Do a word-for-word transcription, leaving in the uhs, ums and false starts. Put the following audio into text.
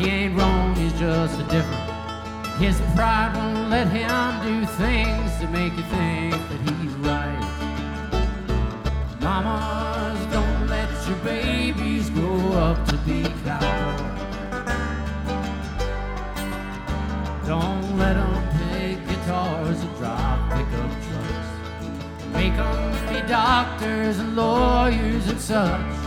He ain't wrong, he's just a different. His pride won't let him do things to make you think that he's right. Mamas, don't let your babies grow up to be cowboys. Don't let them pick guitars or drive pickup trucks. Make them be doctors and lawyers and such.